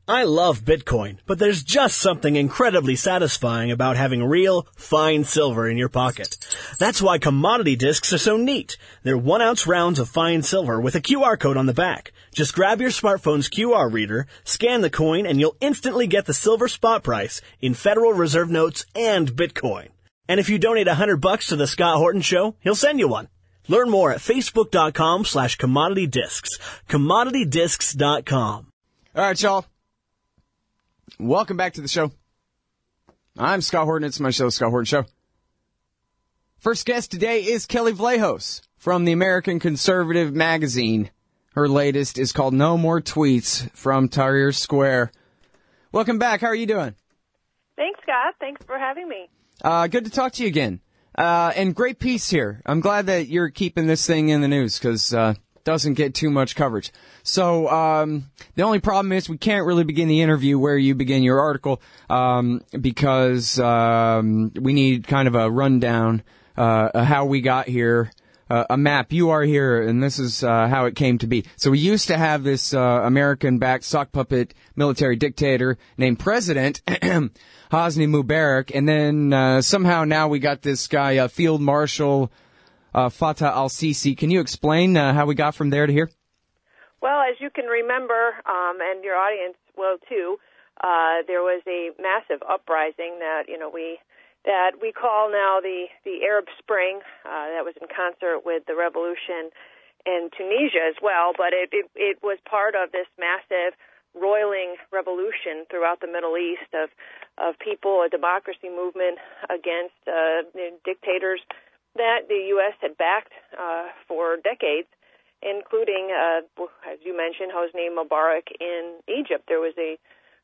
I love Bitcoin, but there's just something incredibly satisfying about having real, fine silver in your pocket. That's why commodity discs are so neat. They're 1-ounce rounds of fine silver with a QR code on the back. Just grab your smartphone's QR reader, scan the coin, and you'll instantly get the silver spot price in Federal Reserve notes and Bitcoin. And if you donate $100 to the Scott Horton Show, he'll send you one. Learn more at facebook.com/commoditydiscs. commoditydiscs.com. All right, y'all. Welcome back to the show. I'm Scott Horton. It's my show, Scott Horton Show. First guest today is Kelly Vlahos from the American Conservative magazine. Her latest is called No More Tweets from Tahrir Square. Welcome back. How are you doing? Thanks, Scott. Thanks for having me. Good to talk to you again. And great piece here. I'm glad that you're keeping this thing in the news because doesn't get too much coverage. So the only problem is we can't really begin the interview where you begin your article because we need kind of a rundown how we got here, a map. You are here, and this is how it came to be. So we used to have this American-backed sock puppet military dictator named President Hosni Mubarak, and then somehow now we got this guy, Field Marshal Fattah al-Sisi. Can you explain how we got from there to here? Well, as you can remember, and your audience will too, there was a massive uprising that we call now the Arab Spring. That was in concert with the revolution in Tunisia as well, but it was part of this massive roiling revolution throughout the Middle East of people, a democracy movement against dictators that the U.S. had backed for decades, including, as you mentioned, Hosni Mubarak in Egypt. There was a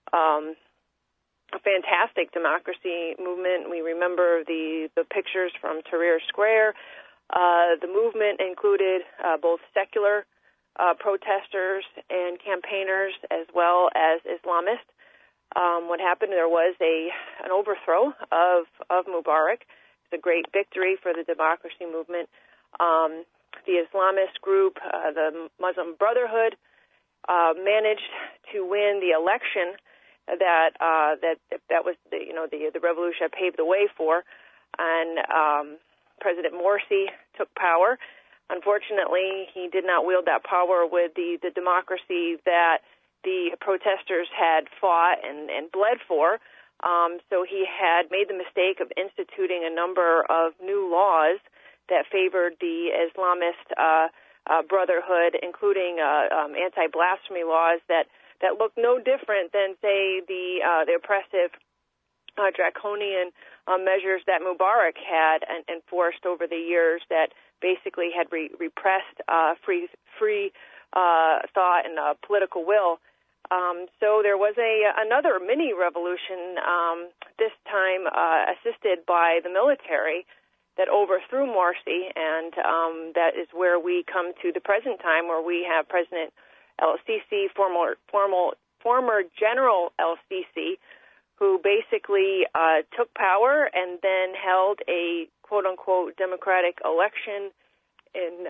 fantastic democracy movement. We remember the pictures from Tahrir Square. The movement included both secular protesters and campaigners as well as Islamists. What happened, there was an overthrow of Mubarak. It's a great victory for the democracy movement. The Islamist group, the Muslim Brotherhood, managed to win the election that was the revolution that paved the way for, and President Morsi took power. Unfortunately, he did not wield that power with the democracy that the protesters had fought and bled for. So he had made the mistake of instituting a number of new laws that favored the Islamist Brotherhood, including anti-blasphemy laws that look no different than, say, the oppressive draconian measures that Mubarak had enforced over the years that basically had repressed free thought and political will. So there was another mini revolution, this time assisted by the military, that overthrew Morsi, and that is where we come to the present time, where we have President el-Sisi, former General el-Sisi, who basically took power and then held a quote-unquote democratic election in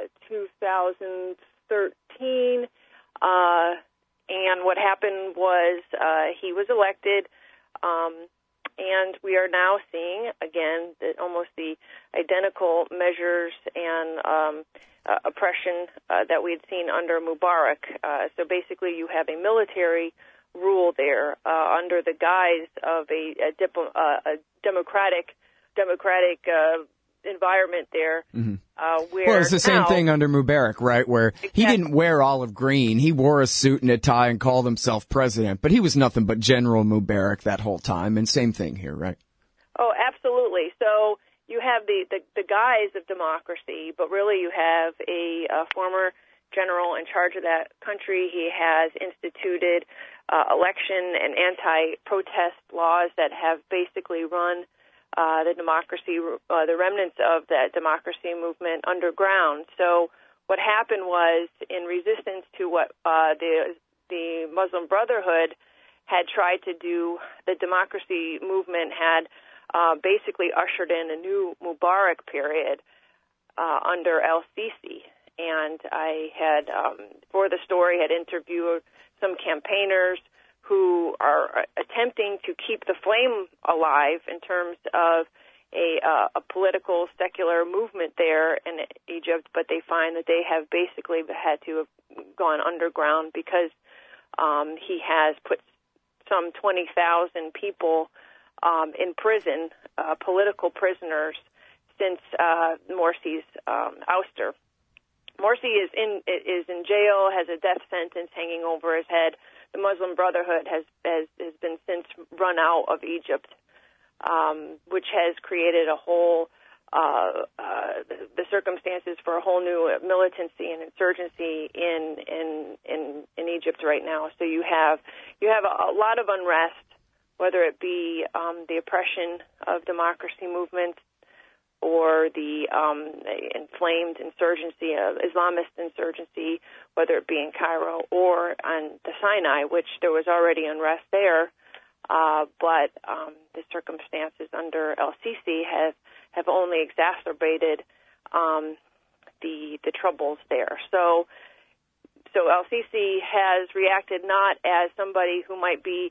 2013. And what happened was he was elected, and we are now seeing, again, almost the identical measures and oppression that we had seen under Mubarak. So basically you have a military rule there under the guise of a democratic environment there. Mm-hmm. Well, it's the same thing under Mubarak, right, where he didn't wear olive green. He wore a suit and a tie and called himself president, but he was nothing but General Mubarak that whole time, and same thing here, right? Oh, absolutely. So you have the guise of democracy, but really you have a former general in charge of that country. He has instituted election and anti-protest laws that have basically run the democracy, the remnants of that democracy movement underground. So what happened was, in resistance to what the Muslim Brotherhood had tried to do, the democracy movement had basically ushered in a new Mubarak period under el-Sisi. And I had, for the story, had interviewed some campaigners who are attempting to keep the flame alive in terms of a political secular movement there in Egypt, but they find that they have basically had to have gone underground because he has put some 20,000 people in prison, political prisoners, since Morsi's ouster. Morsi is in jail, has a death sentence hanging over his head. The Muslim Brotherhood has been since run out of Egypt, which has created a whole the circumstances for a whole new militancy and insurgency in Egypt right now. So you have a lot of unrest, whether it be the oppression of democracy movements or the inflamed insurgency of Islamist insurgency, whether it be in Cairo or on the Sinai, which there was already unrest there, but the circumstances under El-Sisi have only exacerbated the troubles there. So El-Sisi has reacted not as somebody who might be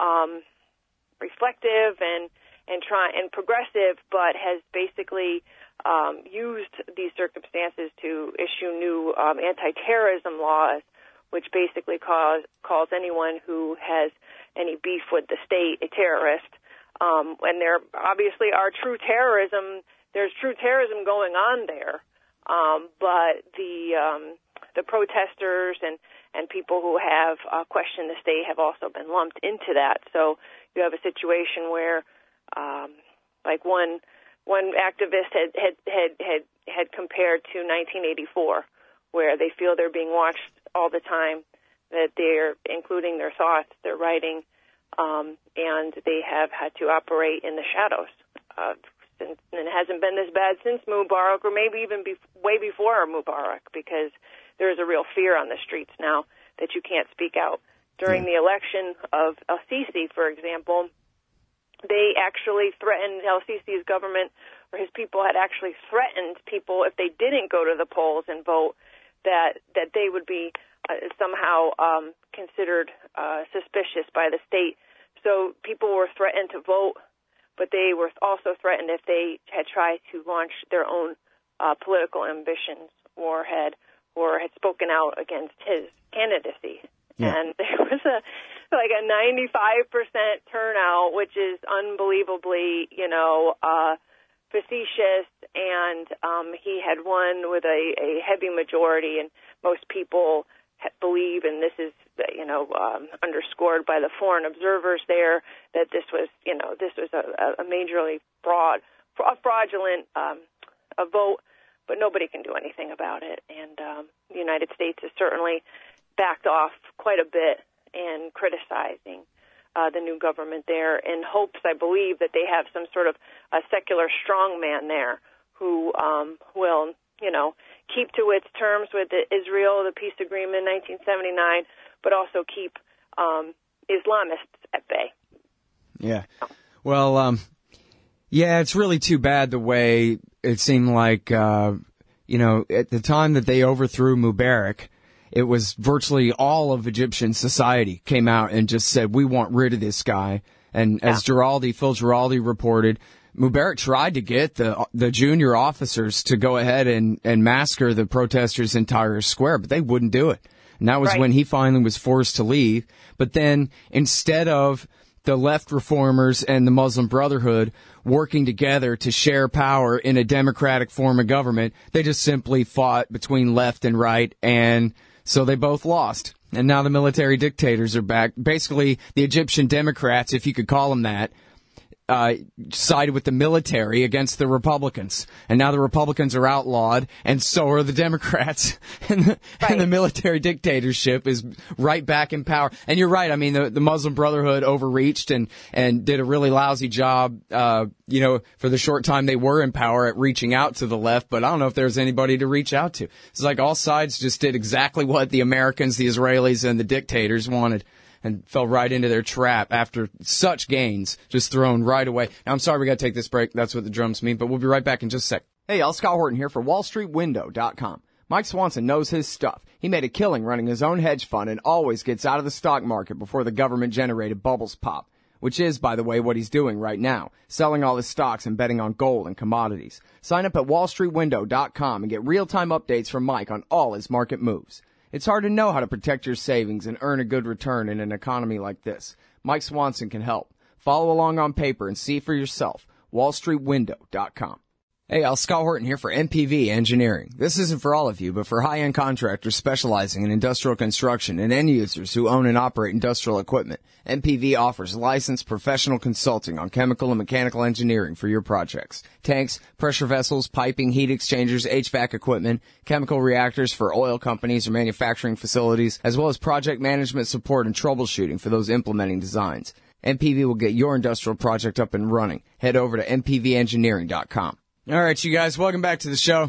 reflective and progressive, but has basically used these circumstances to issue new anti-terrorism laws, which basically calls anyone who has any beef with the state a terrorist. And there obviously are there's true terrorism going on there, but the protesters and people who have questioned the state have also been lumped into that. So you have a situation where like one activist had compared to 1984, where they feel they're being watched all the time, that they're including their thoughts, their writing, and they have had to operate in the shadows. And it hasn't been this bad since Mubarak, or maybe even way before Mubarak, because there is a real fear on the streets now that you can't speak out. During the election of El-Sisi, for example, they actually threatened, El-Sisi's government or his people had actually threatened people if they didn't go to the polls and vote, that they would be somehow considered suspicious by the state. So people were threatened to vote, but they were also threatened if they had tried to launch their own political ambitions or had spoken out against his candidacy. Yeah. And there was a 95% turnout, which is unbelievably, facetious, and he had won with a heavy majority, and most people believe, and this is underscored by the foreign observers there, that this was a majorly fraudulent vote, but nobody can do anything about it, and the United States has certainly backed off quite a bit in criticizing the new government there, in hopes, I believe, that they have some sort of a secular strongman there who will, keep to its terms with Israel, the peace agreement in 1979, but also keep Islamists at bay. Yeah. Well, it's really too bad the way it seemed like, at the time that they overthrew Mubarak, it was virtually all of Egyptian society came out and just said, we want rid of this guy. And as Phil Giraldi reported, Mubarak tried to get the junior officers to go ahead and massacre the protesters in Tahrir Square, but they wouldn't do it. And that was when he finally was forced to leave. But then instead of the left reformers and the Muslim Brotherhood working together to share power in a democratic form of government, they just simply fought between left and right, and so they both lost. And now the military dictators are back. Basically, the Egyptian Democrats, if you could call them that, sided with the military against the Republicans. And now the Republicans are outlawed, and so are the Democrats. And the military dictatorship is right back in power. And you're right. I mean, the Muslim Brotherhood overreached and did a really lousy job, for the short time they were in power at reaching out to the left. But I don't know if there's anybody to reach out to. It's like all sides just did exactly what the Americans, the Israelis, and the dictators wanted, and fell right into their trap after such gains, just thrown right away. Now, I'm sorry we got to take this break. That's what the drums mean, but we'll be right back in just a sec. Hey, y'all, Scott Horton here for WallStreetWindow.com. Mike Swanson knows his stuff. He made a killing running his own hedge fund and always gets out of the stock market before the government-generated bubbles pop, which is, by the way, what he's doing right now, selling all his stocks and betting on gold and commodities. Sign up at wallstreetwindow.com and get real-time updates from Mike on all his market moves. It's hard to know how to protect your savings and earn a good return in an economy like this. Mike Swanson can help. Follow along on paper and see for yourself. wallstreetwindow.com. Hey, Scott Horton here for MPV Engineering. This isn't for all of you, but for high-end contractors specializing in industrial construction and end users who own and operate industrial equipment. MPV offers licensed professional consulting on chemical and mechanical engineering for your projects. Tanks, pressure vessels, piping, heat exchangers, HVAC equipment, chemical reactors for oil companies or manufacturing facilities, as well as project management support and troubleshooting for those implementing designs. MPV will get your industrial project up and running. Head over to mpvengineering.com. All right, you guys, welcome back to the show.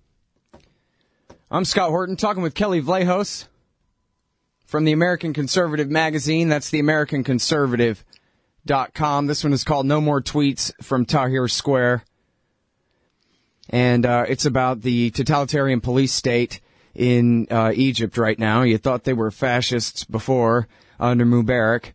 I'm Scott Horton, talking with Kelly Vlahos from the American Conservative magazine. That's theamericanconservative.com. This one is called No More Tweets from Tahrir Square. And it's about the totalitarian police state in Egypt right now. You thought they were fascists before under Mubarak.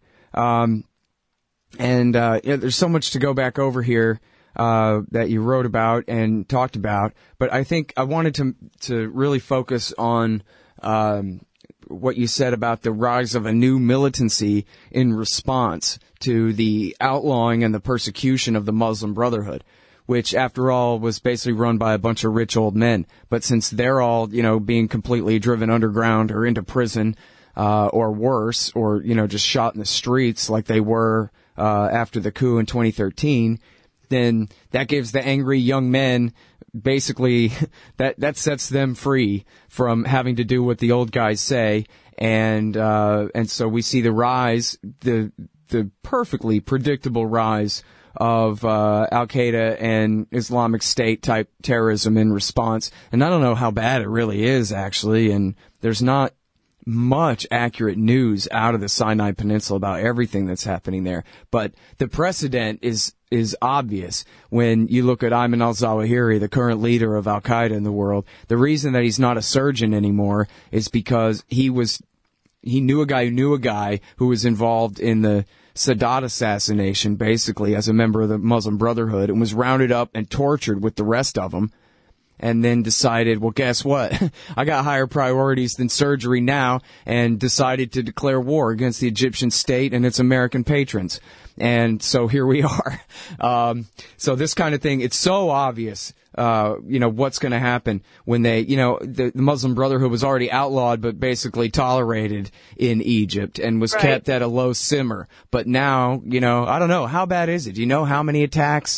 There's so much to go back over here that you wrote about and talked about, but I think I wanted to really focus on what you said about the rise of a new militancy in response to the outlawing and the persecution of the Muslim Brotherhood, which, after all, was basically run by a bunch of rich old men. But since they're all, being completely driven underground or into prison, or worse, or, just shot in the streets like they were after the coup in 2013, then that gives the angry young men basically that sets them free from having to do what the old guys say, and so we see the rise, the perfectly predictable rise of Al-Qaeda and Islamic State type terrorism in response. And I don't know how bad it really is, actually, and there's not much accurate news out of the Sinai Peninsula about everything that's happening there. But the precedent is obvious when you look at Ayman al-Zawahiri, the current leader of Al-Qaeda in the world. The reason that he's not a surgeon anymore is because he knew a guy who was involved in the Sadat assassination, basically, as a member of the Muslim Brotherhood, and was rounded up and tortured with the rest of them. And then decided, well, guess what? I got higher priorities than surgery now, and decided to declare war against the Egyptian state and its American patrons. And so here we are. So this kind of thing, it's so obvious, what's going to happen when they, the Muslim Brotherhood was already outlawed, but basically tolerated in Egypt and was kept at a low simmer. But now, I don't know, how bad is it? Do you know how many attacks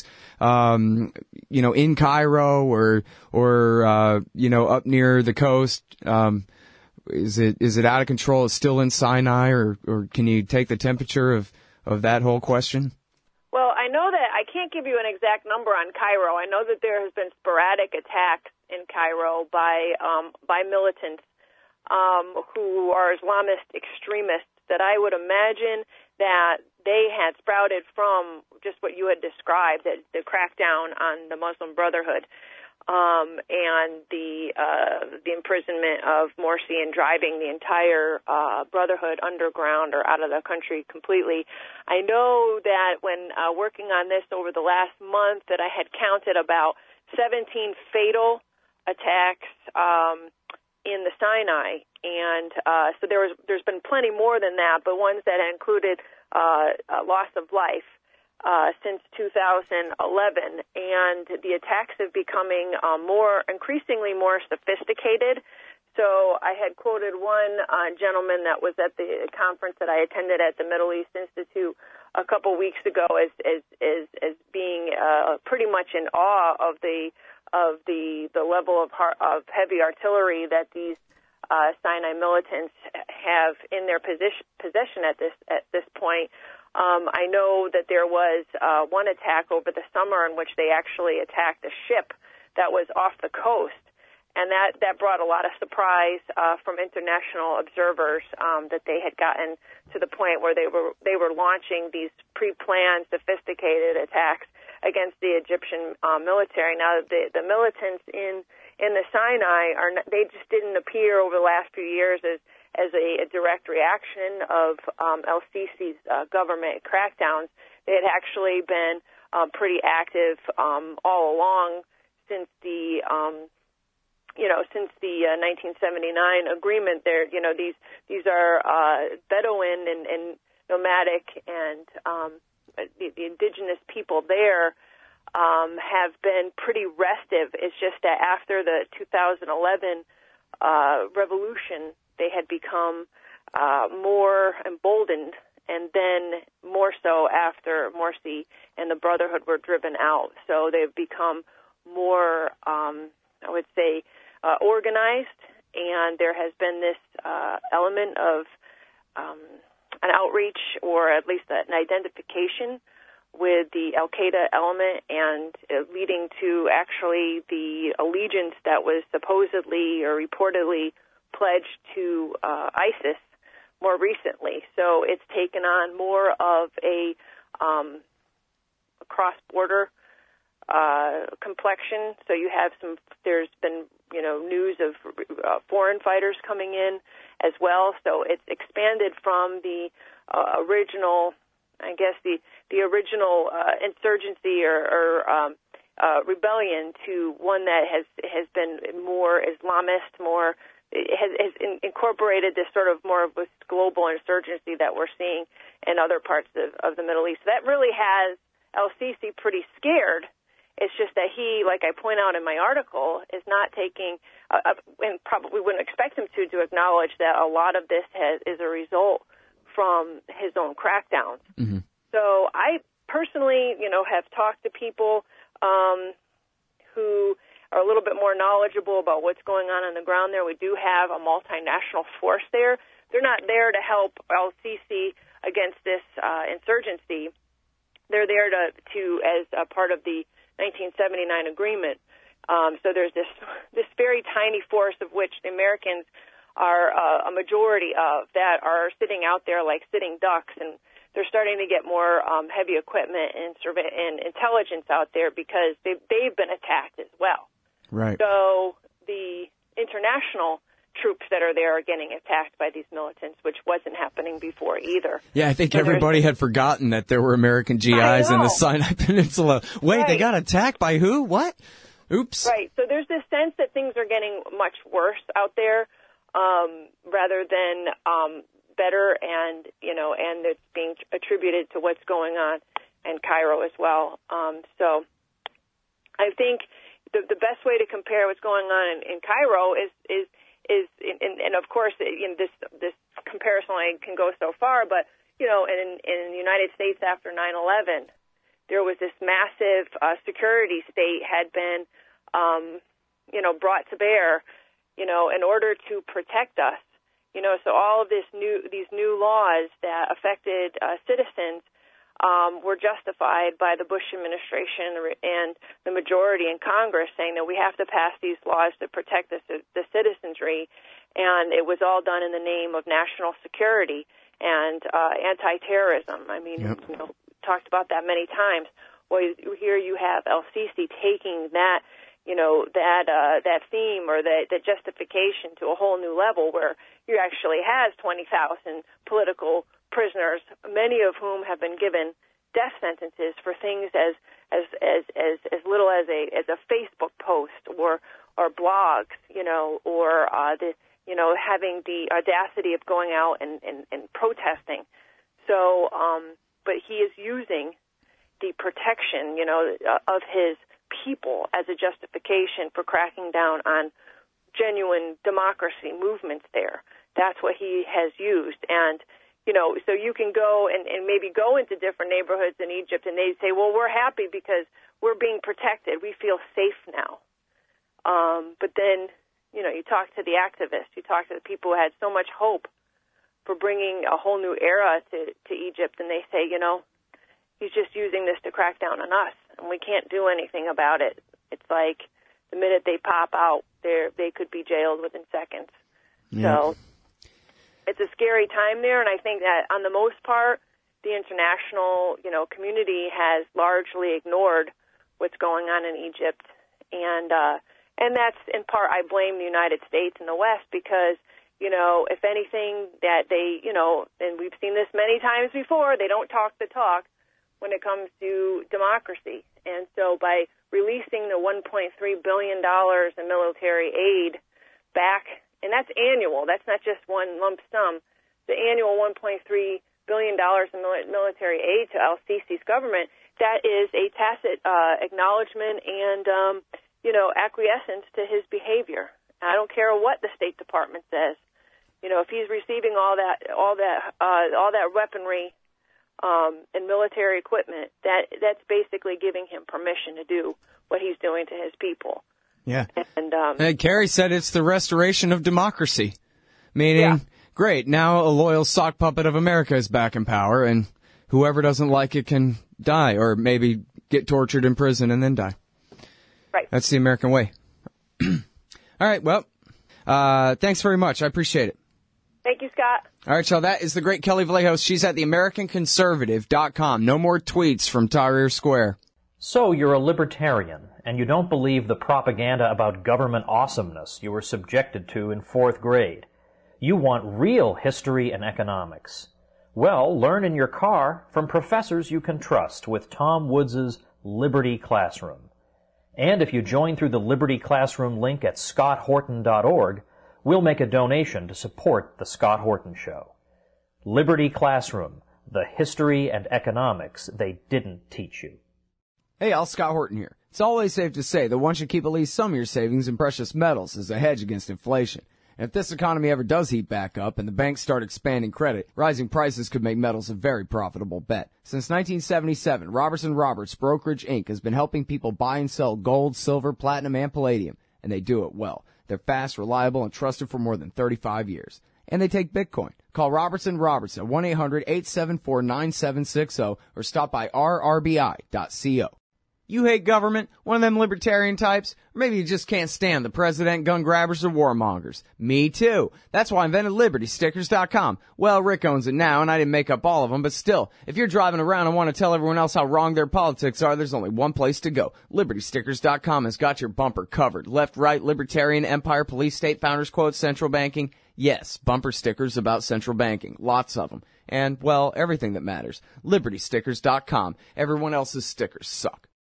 in Cairo or up near the coast? Is it out of control? Is it still in Sinai, or can you take the temperature of that whole question? Well, I know that I can't give you an exact number on Cairo. I know that there has been sporadic attacks in Cairo by militants who are Islamist extremists that I would imagine that they had sprouted from just what you had described, the crackdown on the Muslim Brotherhood, and the imprisonment of Morsi and driving the entire Brotherhood underground or out of the country completely. I know that when working on this over the last month, that I had counted about 17 fatal attacks in the Sinai, and so there's been plenty more than that, but ones that included loss of life since 2011, and the attacks have becoming increasingly more sophisticated. So I had quoted one gentleman that was at the conference that I attended at the Middle East Institute a couple weeks ago as being pretty much in awe of the level of heavy artillery that these Sinai militants have in their possession at this point. I know that there was one attack over the summer in which they actually attacked a ship that was off the coast, and that brought a lot of surprise from international observers that they had gotten to the point where they were launching these pre-planned, sophisticated attacks against the Egyptian military. Now, the militants in in the Sinai they just didn't appear over the last few years as a direct reaction of el-Sisi's government crackdowns. They had actually been pretty active all along since the 1979 agreement. There, these are Bedouin and nomadic and the indigenous people there have been pretty restive. It's just that after the 2011 revolution, they had become more emboldened, and then more so after Morsi and the Brotherhood were driven out. So they've become more, I would say, organized, and there has been this element of an outreach, or at least an identification with the al-Qaeda element, and leading to actually the allegiance that was supposedly or reportedly pledged to ISIS more recently. So it's taken on more of a cross-border complexion. So you have there's been, news of foreign fighters coming in as well. So it's expanded from the original, I guess, the original insurgency or rebellion to one that has been more Islamist, more has incorporated this sort of more of this global insurgency that we're seeing in other parts of the Middle East. That really has el-Sisi pretty scared. It's just that he, like I point out in my article, is not taking, and probably wouldn't expect him to acknowledge that a lot of this is a result from his own crackdowns. Mm-hmm. So I personally, have talked to people who are a little bit more knowledgeable about what's going on the ground there. We do have a multinational force there. They're not there to help el-Sisi against this insurgency. They're there to as a part of the 1979 agreement. So there's this very tiny force of which the Americans are a majority of that are sitting out there like sitting ducks, and they're starting to get more heavy equipment and intelligence out there because they've been attacked as well. Right. So the international troops that are there are getting attacked by these militants, which wasn't happening before either. Yeah, I think everybody had forgotten that there were American GIs in the Sinai Peninsula. Wait, right. They got attacked by who? What? Oops. Right. So there's this sense that things are getting much worse out there, rather than better, and and it's being attributed to what's going on in Cairo as well. So I think the best way to compare what's going on in Cairo is and of course, this comparison line can go so far, but in the United States after 9/11, there was this massive security state had been brought to bear, in order to protect us. So all of these new laws that affected citizens were justified by the Bush administration and the majority in Congress, saying that we have to pass these laws to protect the citizenry, and it was all done in the name of national security and anti-terrorism. I mean, yep. Talked about that many times. Well, here you have el-Sisi taking that, that theme or that justification to a whole new level, where you actually has 20,000 political prisoners, many of whom have been given death sentences for things as little as a Facebook post or blogs, or having the audacity of going out and protesting. So, but he is using the protection, of his people as a justification for cracking down on genuine democracy movements there. That's what he has used. And, so you can go and maybe go into different neighborhoods in Egypt, and they say, well, we're happy because we're being protected. We feel safe now. But then, you talk to the activists, you talk to the people who had so much hope for bringing a whole new era to Egypt, and they say, he's just using this to crack down on us, and we can't do anything about it. It's like the minute they pop out, they could be jailed within seconds. Yeah. So it's a scary time there, and I think that on the most part, the international, community has largely ignored what's going on in Egypt, and And that's, in part, I blame the United States and the West because, you know, if anything that they, you know, and we've seen this many times before, they don't talk the talk when it comes to democracy. And so by releasing the $1.3 billion in military aid back, and that's annual, that's not just one lump sum, the annual $1.3 billion in military aid to al-Sisi's government, that is a tacit acknowledgement and, you know, acquiescence to his behavior. I don't care what the State Department says. You know, if he's receiving all that weaponry and military equipment, that's basically giving him permission to do what he's doing to his people. Yeah. And Kerry said it's the restoration of democracy, meaning, great, now a loyal sock puppet of America is back in power, and whoever doesn't like it can die, or maybe get tortured in prison and then die. Right. That's the American way. All right, well, thanks very much. I appreciate it. Thank you, Scott. All right, so that is the great Kelly Vallejos. She's at theamericanconservative.com. No more tweets from Tahrir Square. So you're a libertarian, and you don't believe the propaganda about government awesomeness you were subjected to in 4th grade. You want real history and economics. Well, learn in your car from professors you can trust with Tom Woods' Liberty Classroom. And if you join through the Liberty Classroom link at scotthorton.org, we'll make a donation to support The Scott Horton Show. Liberty Classroom, the history and economics they didn't teach you. Hey, Al Scott Horton here. It's always safe to say that one should keep at least some of your savings in precious metals as a hedge against inflation. And if this economy ever does heat back up and the banks start expanding credit, rising prices could make metals a very profitable bet. Since 1977, Robertson Roberts Brokerage Inc. has been helping people buy and sell gold, silver, platinum, and palladium, and they do it well. They're fast, reliable, and trusted for more than 35 years. And they take Bitcoin. Call Robertson Roberts at 1-800-874-9760 or stop by rrbi.co. You hate government, one of them libertarian types, or maybe you just can't stand the president, gun grabbers, or warmongers. Me too. That's why I invented LibertyStickers.com. Well, Rick owns it now, and I didn't make up all of them, but still, if you're driving around and want to tell everyone else how wrong their politics are, there's only one place to go. LibertyStickers.com has got your bumper covered. Left, right, libertarian, empire, police, state, founders quote, central banking. Yes, bumper stickers about central banking. Lots of them. And, well, everything that matters. LibertyStickers.com. Everyone else's stickers suck.